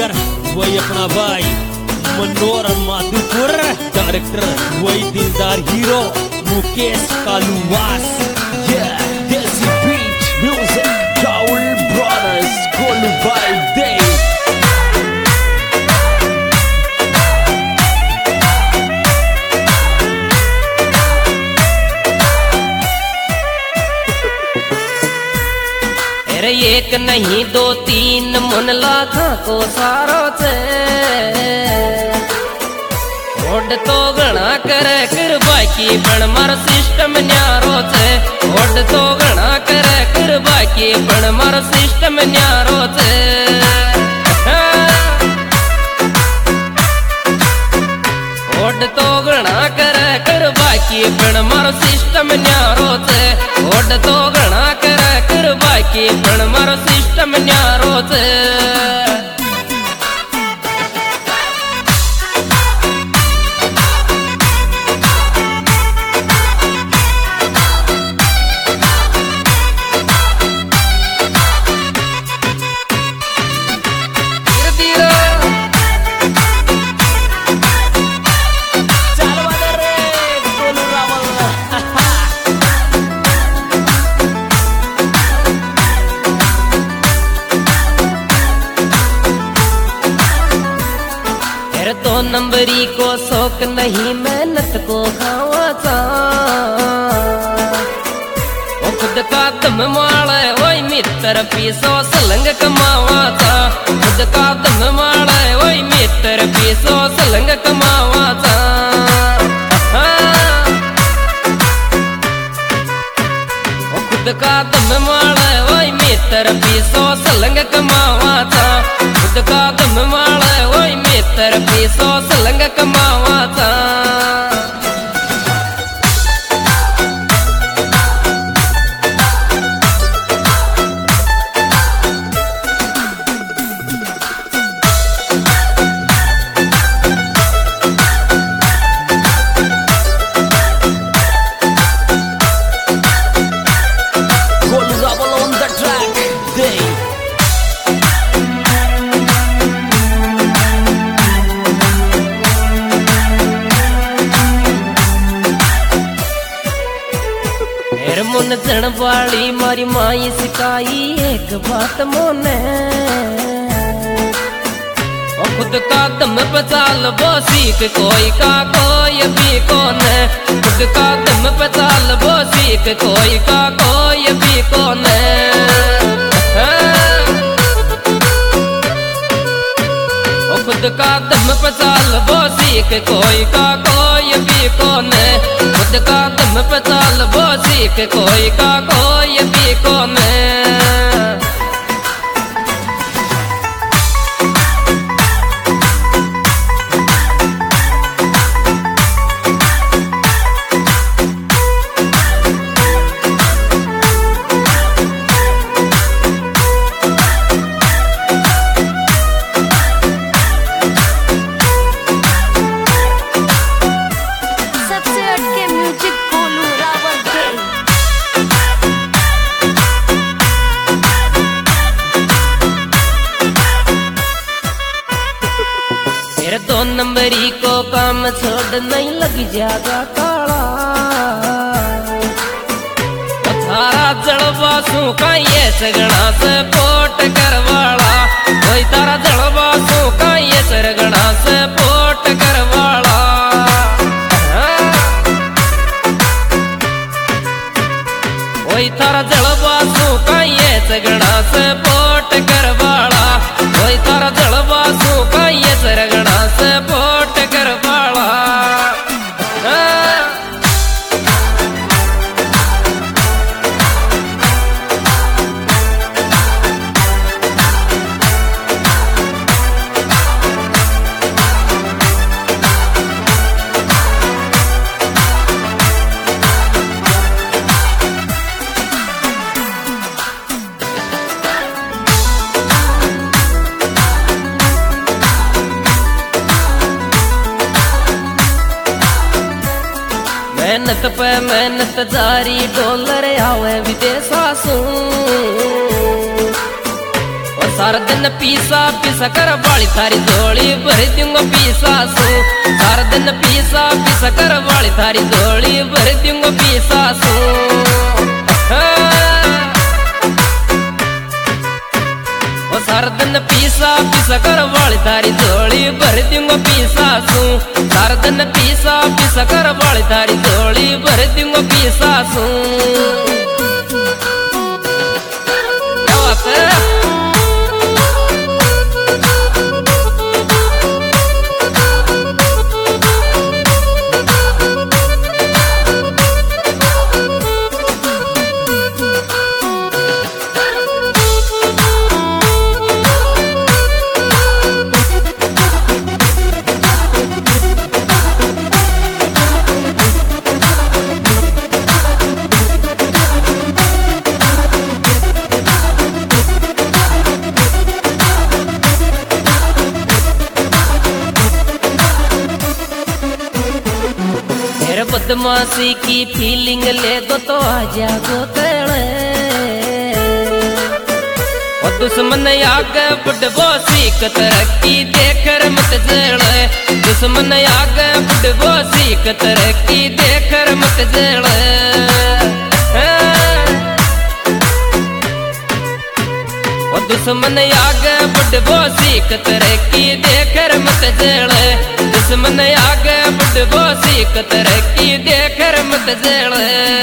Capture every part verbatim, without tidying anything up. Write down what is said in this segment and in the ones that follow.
Producer वही अपना भाई मनोहर माधुपुर, डायरेक्टर वही दिलदार hero Mukesh Kaluwas. Yeah, Desi Beat Music, Raul Brothers, Kolu Vibe Day. अरे एक नहीं दो तीन मन लाखा को सारो छे, ओड तो घना करे कर बाकी पण मार सिस्टम न्यारो छे। ओड तो घना करे कर बाकी पण मार सिस्टम न्यारो छे। ओड तो घना करे कर बाकी पण मार सिस्टम न्यारो छे। ओड तो घना करे कर बाकी पण मार सिस्टम न्यारो छे। दो नंबरी को शौक नहीं मेहनत को खावा चा, ओ खुद का दम माले वही मित्र पीसो सलंग कमावा चा। खुद का दम माले वही मित्र पीसो सलंग कमावा चा। ओ खुद का दम माले वही मित्र पीसो सलंग कमावा चा। खुद का दम माले वही मित्र पीसो सलंग कमावा चा। मुन जन वाली मारी माई सिखाई एक बात मोने, और खुद का दम पचाल वो सीख कोई का कोई भी कौन है। खुद का दम पचाल वो सीख कोई का कोई भी कौन है। और खुद का दम पचाल वो सीख कोई का कोई भी कौन है। खुद का दम पचाल वो सीख कोई का कोई भी कौन है। दो नंबरी को काम छोड़ नहीं लग जागा काला, थारा जड़वा सू का ये सगना से पोट करवाला। कोई तारा जड़वा सू का ये सरगना से पोट करवाला। कोई तारा जड़वा सू का ये सगना से पोट करवाला। कोई तारा जड़वा सू का ये सरगना से पोट करवाला। मेहनत पे मेहनत जारी डॉलर आवे विदेशा सू, और सारा दिन पीसा पीसा कर वाली थारी झोली भर दूंगा पीसा सू सारा दिन पीसा पीसा कर वाली थारी झोली भर दूंगा पीसा सू सारा दिन पीसा पीसा कर वाली थारी झोली भर दूंगा पीसा सू सारा दिन पीसा पीसा कर वाली थारी झोली भर दूंगा पीसा सू क्या बात है। बदमाशी की फीलिंग ले गो तो आ जागो तेरे और दुश्मन आगे बुढ़बो सीख तरक्की देखकर मत जले दुश्मन आगे बुढ़बो सीख तरक्की देखकर मत जले और दुश्मन आगे बुढ़बो सीख तरक्की देखकर मत जले दुश्मन आगे बुढ़बो सीख तरक्की देखकर मत जले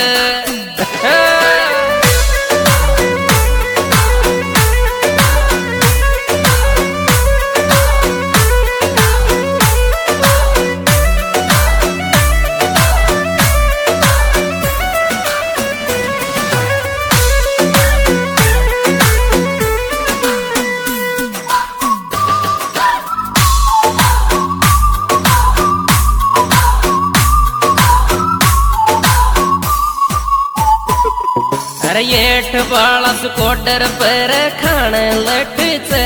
येठ बाला स्कूटर पर खाने लट से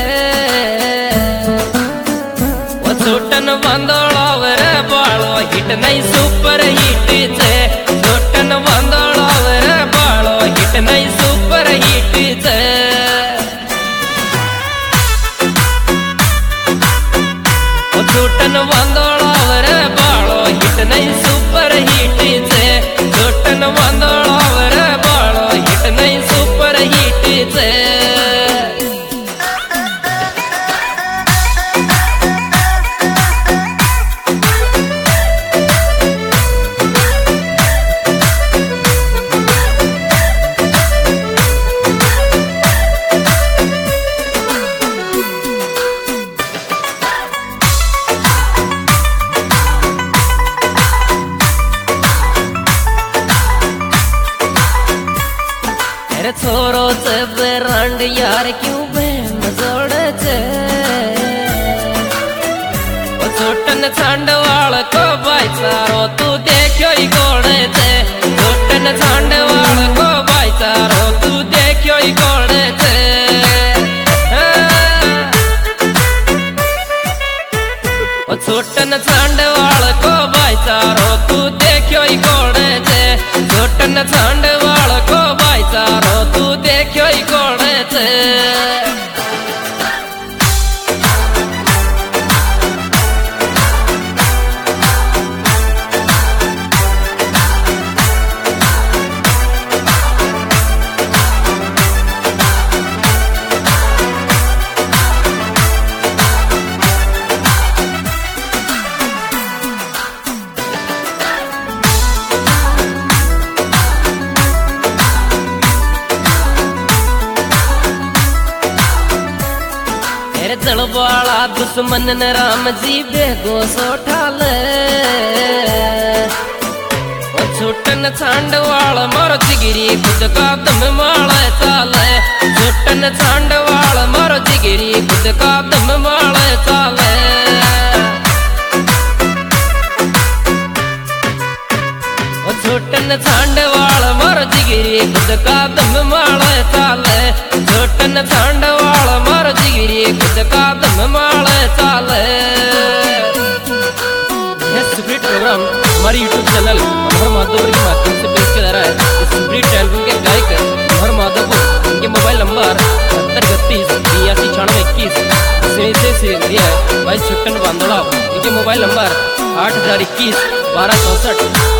वो छोटन बंदोलावर बालो हिट नहीं सुपर हिट से छोटन बंदोलावर बालो हिट नहीं सुपर हिट से वो छोटन बंदोलावर बालो हिट नहीं सुपर हिट से छोटन बंदोलावर बालो हिट नहीं सुपर हिट से छोरो से ब्रांड यार क्यों बहन जोड़े छे वो छोटन छांडवाल को भाईचारो तू देखो ही गोड़े छे छोटन छांडवाल को भाईचारो तू देखो ही गोड़े छे वो छोटन छांडवाल को भाईचारो तू देखो ही गोड़े छे छोटन छांडवाल को भाईचारो तू देखो ही गोड़े छे जलवाला दुश्मन ने राम जी बेगो सोठाले छोटन छांडवाल मारो जिगिरी खुद का दम माले चाले छोटन छांडवाल मारो जिगिरी खुद का दम माले चाले छोटन छांडवाल मारो जिगिरी खुद का दम माले चाले छोटन छांडवाल मारो जिगिरी खुद का दम माले चाले। स्प्रिट प्रोग्राम हमारे यूट्यूब चैनल मनोहर माधव के माध्यम से पेश किया जा रहा है। स्प्रिट एल्बम के गायक मनोहर माधव, उनके मोबाइल नंबर सत्तर बत्तीस छियासी छियानवे इक्कीस से से से दिया है भाई छुट्टन बांधोड़ा। इनके मोबाइल नंबर आठ हजार इक्कीस बारह चौसठ